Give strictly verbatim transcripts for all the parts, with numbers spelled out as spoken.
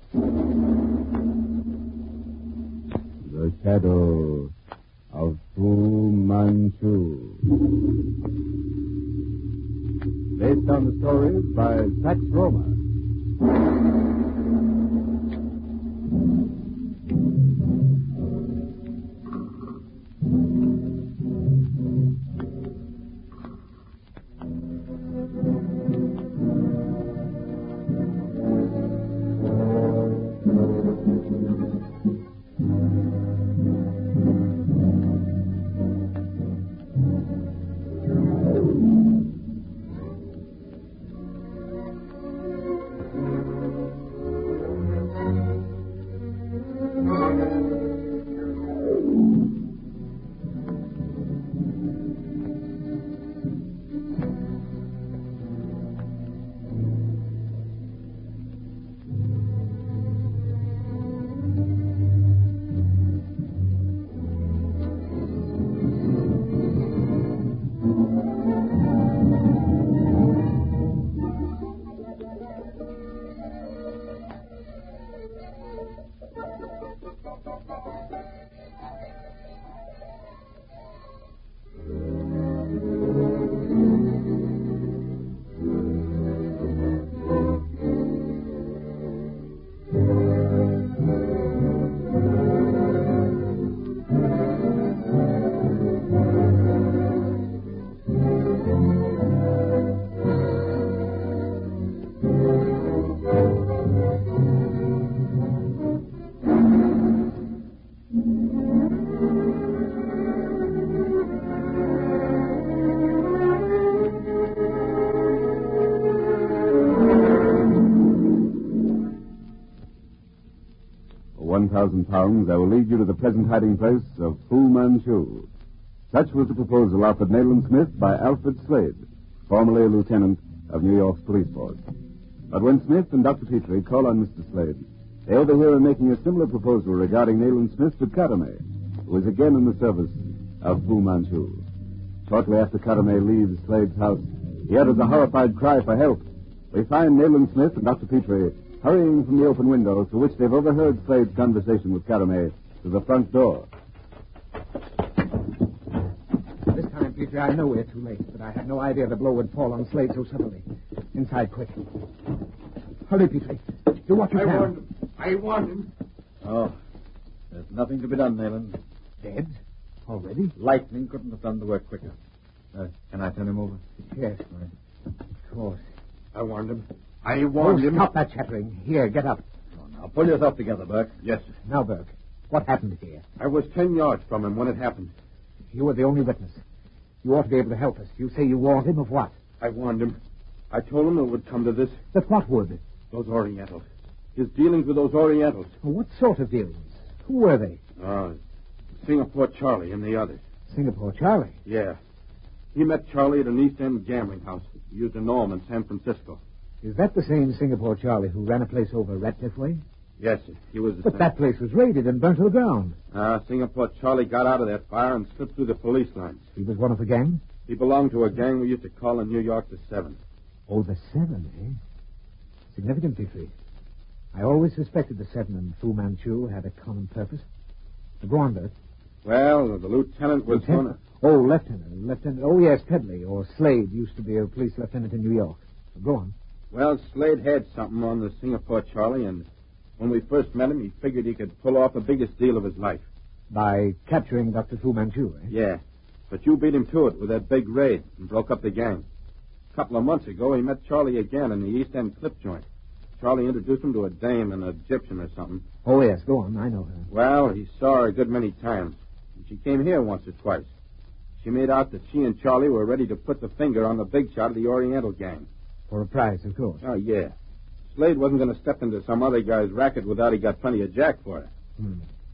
The Shadow of Fu Manchu. Based on the stories by Sax Roma. One thousand pounds, I will lead you to the present hiding place of Fu Manchu. Such was the proposal offered Nayland Smith by Alfred Slade, formerly a lieutenant of New York's police force. But when Smith and Doctor Petrie call on Mister Slade, they overhear him making a similar proposal regarding Nayland Smith to Carame, who is again in the service of Fu Manchu. Shortly after Carame leaves Slade's house, he utters a horrified cry for help. We find Nayland Smith and Doctor Petrie hurrying from the open window through which they've overheard Slade's conversation with Carame to the front door. This time, Petrie, I know we're too late, but I had no idea the blow would fall on Slade so suddenly. Inside, quick. Hurry, Petrie. Do what you I can. warned him. I warned him. Oh, there's nothing to be done, Nayland. Dead? Already? Lightning couldn't have done the work quicker. Uh, can I turn him over? Yes. Right. Of course. I warned him. I warned oh, him. Stop that chattering. Here, get up. Oh, now, pull yourself together, Burke. Yes, sir. Now, Burke, what happened here? I was ten yards from him when it happened. You were the only witness. You ought to be able to help us. You say you warned him of what? I warned him. I told him it would come to this. But what would? Those Orientals. His dealings with those Orientals. What sort of dealings? Who were they? Uh, Singapore Charlie and the others. Singapore Charlie? Yeah. He met Charlie at an East End gambling house. He used to know him in San Francisco. Is that the same Singapore Charlie who ran a place over Ratcliffe Way? Yes, sir. He was the But same. that place was raided and burnt to the ground. Ah, uh, Singapore Charlie got out of that fire and slipped through the police lines. He was one of the gang? He belonged to a gang we used to call in New York the Seven. Oh, the Seven, eh? Significant, Petrie. I always suspected the Seven and Fu Manchu had a common purpose. Go on, Bert. Well, the lieutenant was Lieutenant? gonna... Oh, lieutenant. Lieutenant. Oh, yes, Pedley, or Slade, used to be a police lieutenant in New York. Go on. Well, Slade had something on the Singapore Charlie, and when we first met him, he figured he could pull off the biggest deal of his life. By capturing Doctor Fu Manchu, eh? Yeah. But you beat him to it with that big raid and broke up the gang. A couple of months ago, he met Charlie again in the East End clip joint. Charlie introduced him to a dame, an Egyptian or something. Oh, yes, go on. I know her. Well, he saw her a good many times. And she came here once or twice. She made out that she and Charlie were ready to put the finger on the big shot of the Oriental gang. For a prize, of course. Oh, yeah. Slade wasn't going to step into some other guy's racket without he got plenty of jack for it. Hmm.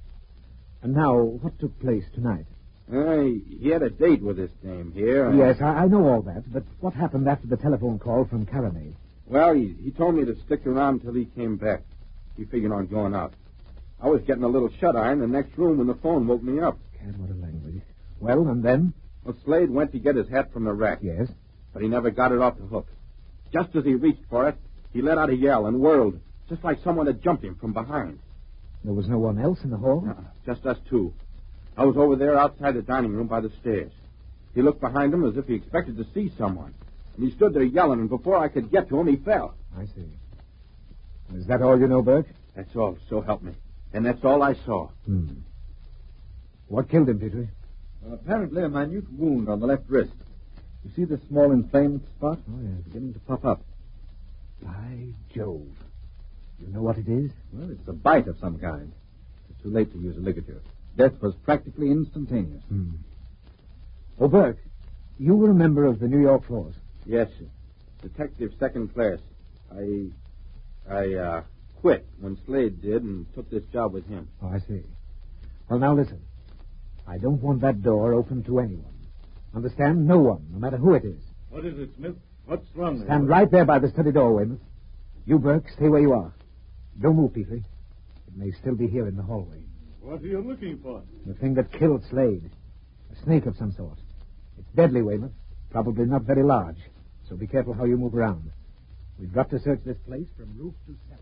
And now, what took place tonight? Uh, he, he had a date with this dame here. And... Yes, I, I know all that, but what happened after the telephone call from Carame? Well, he, he told me to stick around until he came back. He figured on going out. I was getting a little shut-eye in the next room when the phone woke me up. God, what a language. Well, and then? Well, Slade went to get his hat from the rack. Yes? But he never got it off the hook. Just as he reached for it, he let out a yell and whirled. Just like someone had jumped him from behind. There was no one else in the hall? Uh, just us two. I was over there outside the dining room by the stairs. He looked behind him as if he expected to see someone. And he stood there yelling, and before I could get to him, he fell. I see. Is that all you know, Burke? That's all, so help me. And that's all I saw. Hmm. What killed him, Petrie? Well, apparently a minute wound on the left wrist. You see the small inflamed spot? Oh, yes. Beginning to pop up. By Jove. You know what it is? Well, it's a bite of some kind. It's too late to use a ligature. Death was practically instantaneous. Hmm. Oh, Burke, you were a member of the New York Force. Yes, Detective Second Class. I, I, uh, quit when Slade did and took this job with him. Oh, I see. Well, now listen. I don't want that door open to anyone. Understand? No one, no matter who it is. What is it, Smith? What's wrong? Stand right there by the study door, Weymouth. You, Burke, stay where you are. Don't move, Petrie. It may still be here in the hallway. What are you looking for? The thing that killed Slade. A snake of some sort. It's deadly, Weymouth. Probably not very large. So be careful how you move around. We've got to search this place from roof to cellar.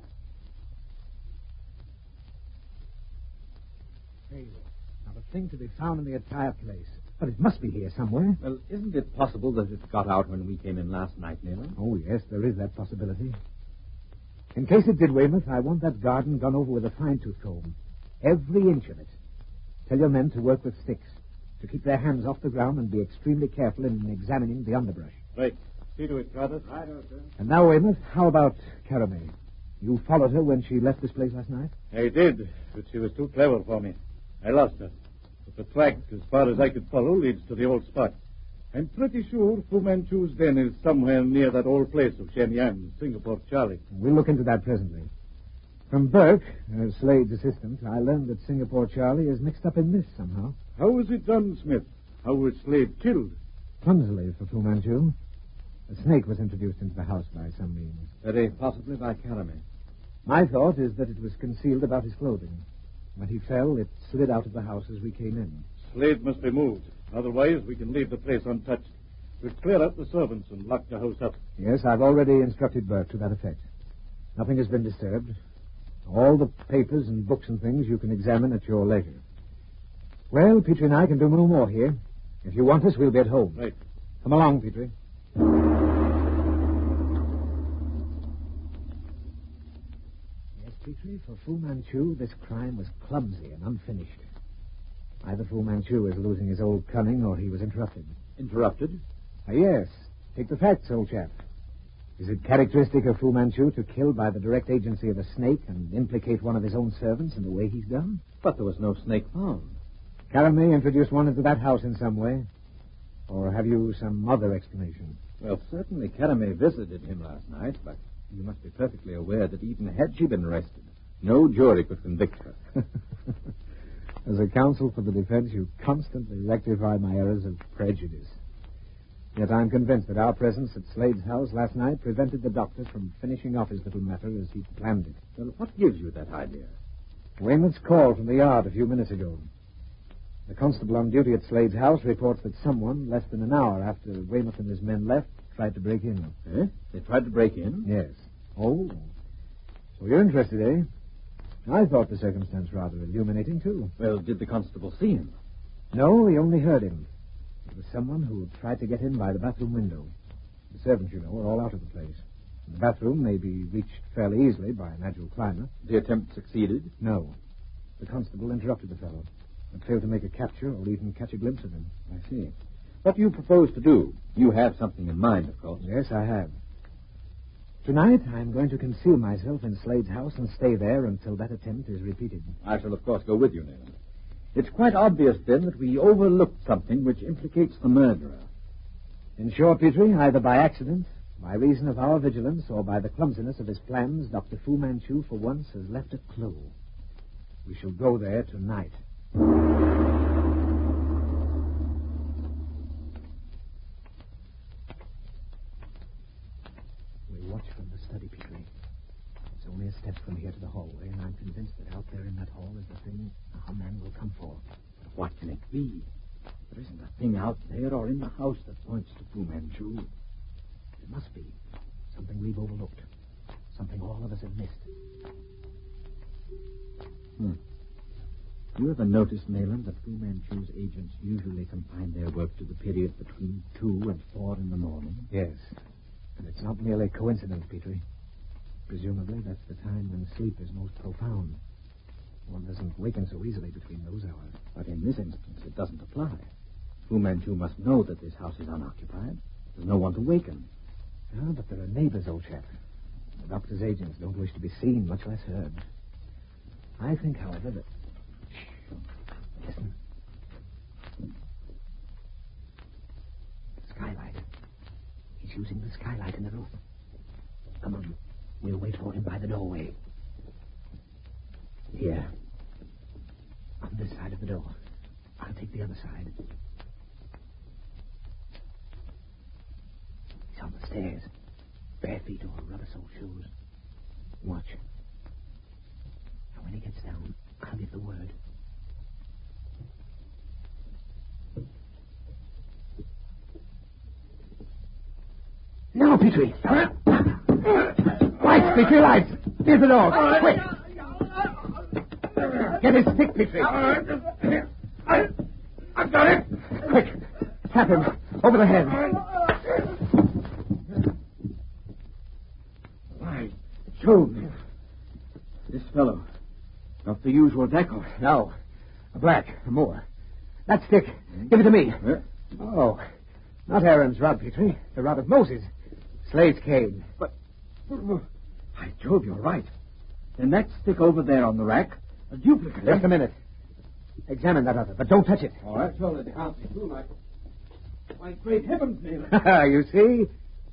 There you are. Not a thing to be found in the entire place. But it must be here somewhere. Well, isn't it possible that it got out when we came in last night, Nayland? Oh, yes, there is that possibility. In case it did, Weymouth, I want that garden gone over with a fine-tooth comb. Every inch of it. Tell your men to work with sticks, to keep their hands off the ground and be extremely careful in examining the underbrush. Right. See to it, Carter. Right, sir. And now, Weymouth, how about Caramay? You followed her when she left this place last night? I did, but she was too clever for me. I lost her. But the track, as far as I could follow, leads to the old spot. I'm pretty sure Fu Manchu's den is somewhere near that old place of Shenyang, Singapore Charlie. We'll look into that presently. From Burke, uh, Slade's assistant, I learned that Singapore Charlie is mixed up in this somehow. How was it done, Smith? How was Slade killed? Clumsily for Fu Manchu. A snake was introduced into the house by some means. Very possibly by Caramay. My thought is that it was concealed about his clothing. When he fell, it slid out of the house as we came in. Slade must be moved. Otherwise, we can leave the place untouched. We'll clear out the servants and lock the house up. Yes, I've already instructed Burke to that effect. Nothing has been disturbed. All the papers and books and things you can examine at your leisure. Well, Petrie and I can do no more here. If you want us, we'll be at home. Right. Come along, Petrie. Yes, Petrie, for Fu Manchu, this crime was clumsy and unfinished. Either Fu Manchu is losing his old cunning or he was interrupted. Interrupted? Ah, yes. Take the facts, old chap. Is it characteristic of Fu Manchu to kill by the direct agency of a snake and implicate one of his own servants in the way he's done? But there was no snake found. Caramay introduced one into that house in some way. Or have you some other explanation? Well, certainly Caramay visited him last night, but you must be perfectly aware that even had she been arrested, no jury could convict her. As a counsel for the defense, you constantly rectify my errors of prejudice. Yet I'm convinced that our presence at Slade's house last night prevented the doctor from finishing off his little matter as he planned it. Well, what gives you that idea? Weymouth's call from the yard a few minutes ago. The constable on duty at Slade's house reports that someone, less than an hour after Weymouth and his men left, tried to break in. Eh? They tried to break in? Yes. Oh. So you're interested, eh? I thought the circumstance rather illuminating, too. Well, did the constable see him? No, he only heard him. It was someone who tried to get in by the bathroom window. The servants, you know, are all out of the place. The bathroom may be reached fairly easily by an agile climber. The attempt succeeded? No. The constable interrupted the fellow and failed to make a capture or even catch a glimpse of him. I see. What do you propose to do? You have something in mind, of course. Yes, I have. Tonight, I'm going to conceal myself in Slade's house and stay there until that attempt is repeated. I shall, of course, go with you, Nayland. It's quite obvious, then, that we overlooked something which implicates the murderer. In short, Petrie, either by accident, by reason of our vigilance, or by the clumsiness of his plans, Doctor Fu Manchu, for once, has left a clue. We shall go there tonight. We watch from the study, Petrie. It's only a step from here to the hallway, and I'm convinced that out there in that hall is the thing our man will come for. But what can it be? There isn't a thing out there or in the house that points to Fu Manchu. It must be something we've overlooked. Something all of us have missed. You ever noticed, Nayland, that Fu Manchu's agents usually confine their work to the period between two and four in the morning? Yes. And it's not merely coincidence, Petrie. Presumably, that's the time when sleep is most profound. One doesn't waken so easily between those hours. But in this instance, it doesn't apply. Fu Manchu must know that this house is unoccupied. There's no one to waken. Ah, but there are neighbors, old chap. The doctor's agents don't wish to be seen, much less heard. I think, however, that... Shh. Listen. Skylight. He's using the skylight in the roof. Come on. We'll wait for him by the doorway. Here. On this side of the door. I'll take the other side. He's on the stairs. Bare feet or rubber-soled shoes. Watch. Now, when he gets down, I'll give the word. Now, Petrie! Lights, Petrie, lights! Near the door! Quick! Get his stick, Petrie! I, I've got it! Quick! Tap him! Over the head! By Jove! This fellow. Not the usual decor. No. A black. A Moor. That stick. Give it to me. Huh? Oh. Not Aaron's rod, Petrie. The rod of Moses. Slade's cane. But... By Jove, you're right. Then that stick over there on the rack, a duplicate. Just a minute. Examine that other, but don't touch it. Oh, that's all it can't be too much. My great heavens, Neil. You see?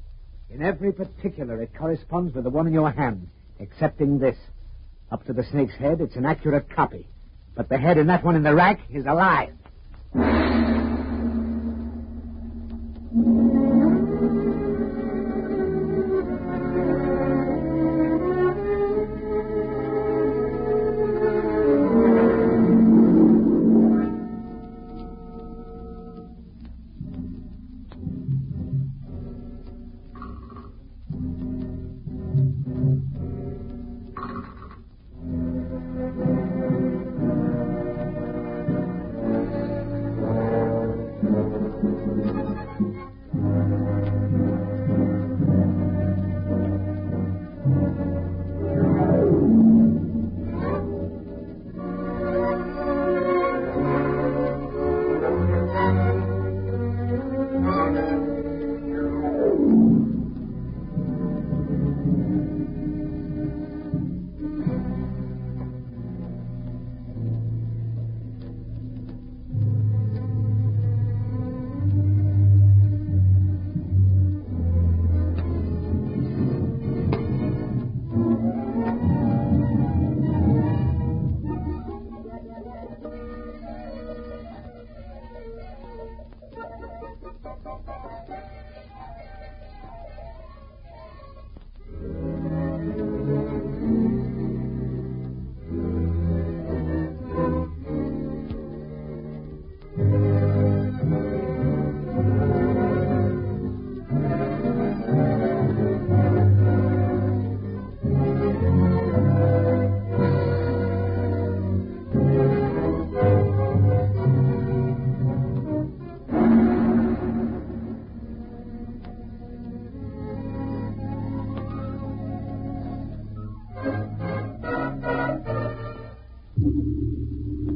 In every particular, it corresponds with the one in your hand, excepting this. Up to the snake's head, it's an accurate copy. But the head in that one in the rack is alive.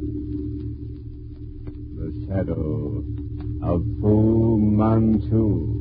Shadow of Fu Manchu.